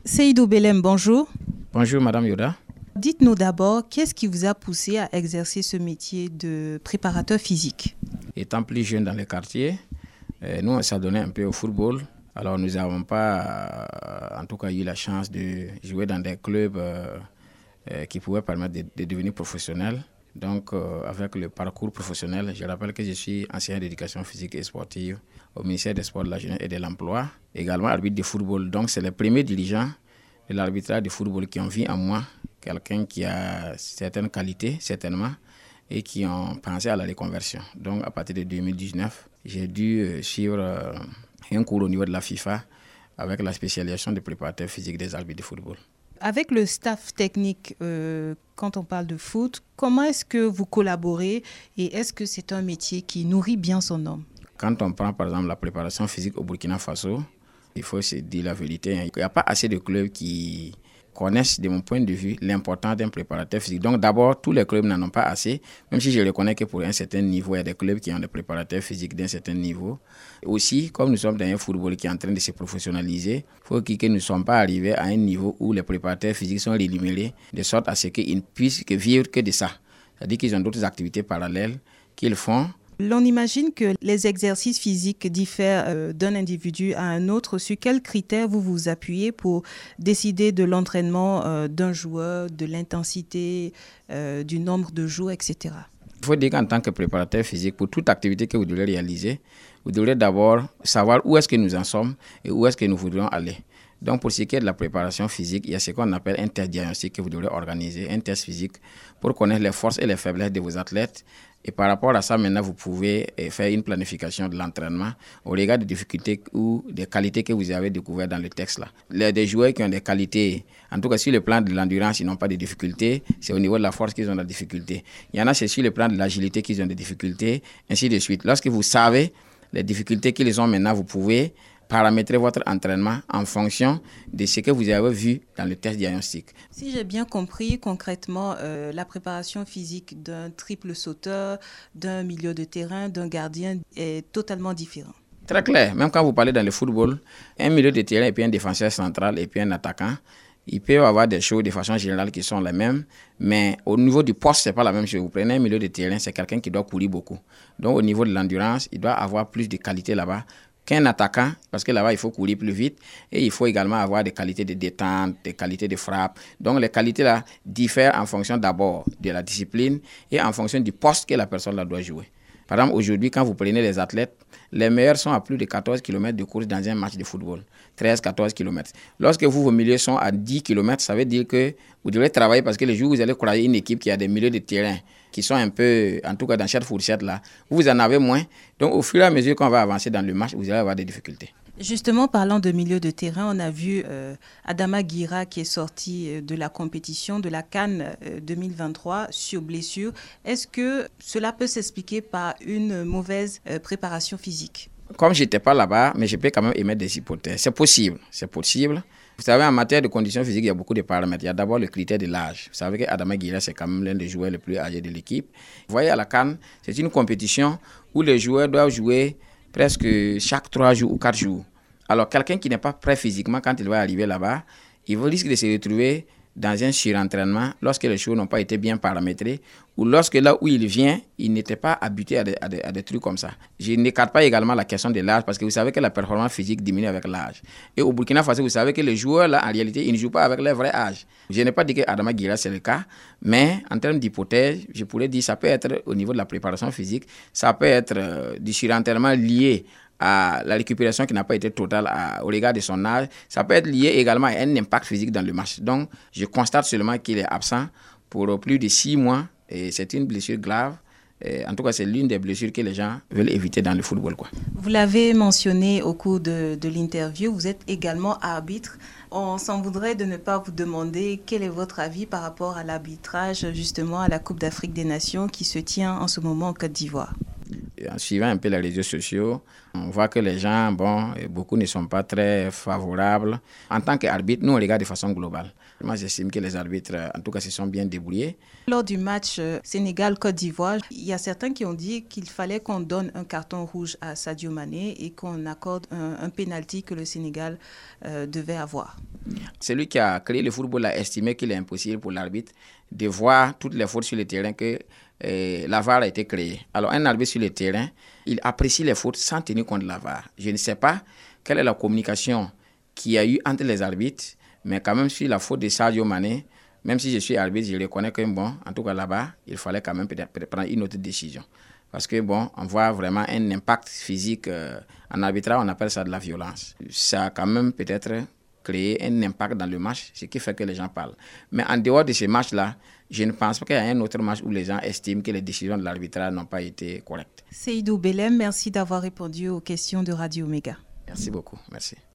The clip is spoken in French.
Seydou Belem, bonjour. Bonjour Madame Yoda. Dites-nous d'abord, qu'est-ce qui vous a poussé à exercer ce métier de préparateur physique? Étant plus jeune dans les quartiers, nous on s'adonnait un peu au football. Alors nous n'avons pas, en tout cas, eu la chance de jouer dans des clubs qui pouvaient permettre de devenir professionnels. Donc avec le parcours professionnel, je rappelle que je suis enseignant d'éducation physique et sportive au ministère des Sports, de la Jeunesse et de l'Emploi, également arbitre de football. Donc c'est les premiers dirigeants de l'arbitrage de football qui ont vu en moi quelqu'un qui a certaines qualités, certainement, et qui ont pensé à la reconversion. Donc à partir de 2019, j'ai dû suivre un cours au niveau de la FIFA avec la spécialisation de préparateur physique des arbitres de football. Avec le staff technique, quand on parle de foot, comment est-ce que vous collaborez et est-ce que c'est un métier qui nourrit bien son homme? Quand on prend par exemple la préparation physique au Burkina Faso, il faut se dire la vérité, il n'y a pas assez de clubs qui connaissent, de mon point de vue, l'importance d'un préparateur physique. Donc d'abord, tous les clubs n'en ont pas assez, même si je reconnais que pour un certain niveau, il y a des clubs qui ont des préparateurs physiques d'un certain niveau. Aussi, comme nous sommes dans un football qui est en train de se professionnaliser, il faut que nous ne sommes pas arrivés à un niveau où les préparateurs physiques sont rémunérés, de sorte à ce qu'ils ne puissent que vivre que de ça. C'est-à-dire qu'ils ont d'autres activités parallèles qu'ils font. L'on imagine que les exercices physiques diffèrent d'un individu à un autre. Sur quels critères vous vous appuyez pour décider de l'entraînement d'un joueur, de l'intensité, du nombre de jours, etc.? Il faut dire qu'en tant que préparateur physique, pour toute activité que vous devrez réaliser, vous devrez d'abord savoir où est-ce que nous en sommes et où est-ce que nous voudrions aller. Donc pour ce qui est de la préparation physique, il y a ce qu'on appelle un test diagnostic que vous devrez organiser, un test physique pour connaître les forces et les faiblesses de vos athlètes. Et par rapport à ça, maintenant, vous pouvez faire une planification de l'entraînement au regard des difficultés ou des qualités que vous avez découvertes dans le texte là. Des joueurs qui ont des qualités, en tout cas sur le plan de l'endurance, ils n'ont pas de difficultés. C'est au niveau de la force qu'ils ont des difficultés. Il y en a, c'est sur le plan de l'agilité qu'ils ont des difficultés, ainsi de suite. Lorsque vous savez les difficultés qu'ils ont maintenant, vous pouvez paramétrer votre entraînement en fonction de ce que vous avez vu dans le test diagnostic. Si j'ai bien compris, concrètement, la préparation physique d'un triple sauteur, d'un milieu de terrain, d'un gardien est totalement différente. Très clair. Même quand vous parlez dans le football, un milieu de terrain et puis un défenseur central et puis un attaquant, il peut y avoir des choses de façon générale qui sont les mêmes, mais au niveau du poste, ce n'est pas la même chose. Vous prenez un milieu de terrain, c'est quelqu'un qui doit courir beaucoup. Donc au niveau de l'endurance, il doit avoir plus de qualité là-bas qu'un attaquant, parce que là-bas, il faut courir plus vite et il faut également avoir des qualités de détente, des qualités de frappe. Donc, les qualités-là diffèrent en fonction d'abord de la discipline et en fonction du poste que la personne là doit jouer. Par exemple, aujourd'hui, quand vous prenez les athlètes, les meilleurs sont à plus de 14 km de course dans un match de football. 13-14 km. Lorsque vos milieux sont à 10 km, ça veut dire que vous devrez travailler parce que le jour où vous allez croiser une équipe qui a des milieux de terrain qui sont un peu, en tout cas dans cette fourchette-là, vous en avez moins. Donc, au fur et à mesure qu'on va avancer dans le match, vous allez avoir des difficultés. Justement, parlant de milieu de terrain, on a vu Adama Guira qui est sorti de la compétition de la CAN 2023 sur blessure. Est-ce que cela peut s'expliquer par une mauvaise préparation physique? Comme je n'étais pas là-bas, mais je peux quand même émettre des hypothèses. C'est possible, c'est possible. Vous savez, en matière de conditions physiques, il y a beaucoup de paramètres. Il y a d'abord le critère de l'âge. Vous savez qu'Adama Guira, c'est quand même l'un des joueurs les plus âgés de l'équipe. Vous voyez, à la CAN, c'est une compétition où les joueurs doivent jouer presque chaque 3 jours ou 4 jours. Alors, quelqu'un qui n'est pas prêt physiquement, quand il va arriver là-bas, il risque de se retrouver dans un surentraînement lorsque les choses n'ont pas été bien paramétrées ou lorsque là où il vient, il n'était pas habitué à des trucs comme ça. Je n'écarte pas également la question de l'âge parce que vous savez que la performance physique diminue avec l'âge. Et au Burkina Faso, vous savez que les joueurs là, en réalité, ils ne jouent pas avec leur vrai âge. Je n'ai pas dit que Adama Guira c'est le cas, mais en termes d'hypothèse, je pourrais dire que ça peut être au niveau de la préparation physique, ça peut être du surentraînement lié à la récupération qui n'a pas été totale au regard de son âge. Ça peut être lié également à un impact physique dans le match. Donc, je constate seulement qu'il est absent pour plus de 6 mois et c'est une blessure grave. En tout cas, c'est l'une des blessures que les gens veulent éviter dans le football, quoi. Vous l'avez mentionné au cours de l'interview, vous êtes également arbitre. On s'en voudrait de ne pas vous demander quel est votre avis par rapport à l'arbitrage justement à la Coupe d'Afrique des Nations qui se tient en ce moment en Côte d'Ivoire. En suivant un peu les réseaux sociaux, on voit que les gens, beaucoup ne sont pas très favorables. En tant qu'arbitre, nous, on regarde de façon globale. Moi, j'estime que les arbitres, en tout cas, se sont bien débrouillés. Lors du match Sénégal-Côte d'Ivoire, il y a certains qui ont dit qu'il fallait qu'on donne un carton rouge à Sadio Mané et qu'on accorde un penalty que le Sénégal devait avoir. Celui qui a créé le football a estimé qu'il est impossible pour l'arbitre de voir toutes les fautes sur le terrain que la VAR a été créée. Alors, un arbitre sur le terrain, il apprécie les fautes sans tenir compte de la VAR. Je ne sais pas quelle est la communication qu'il y a eu entre les arbitres, mais quand même sur la faute de Sadio Mané, même si je suis arbitre, je reconnais que, en tout cas là-bas, il fallait quand même peut-être prendre une autre décision. Parce que, on voit vraiment un impact physique. En arbitrage, on appelle ça de la violence. Ça a quand même peut-être créé un impact dans le match, ce qui fait que les gens parlent. Mais en dehors de ce match-là, je ne pense pas qu'il y a un autre match où les gens estiment que les décisions de l'arbitrage n'ont pas été correctes. Seydou Belem, merci d'avoir répondu aux questions de Radio Méga. Merci beaucoup. Merci.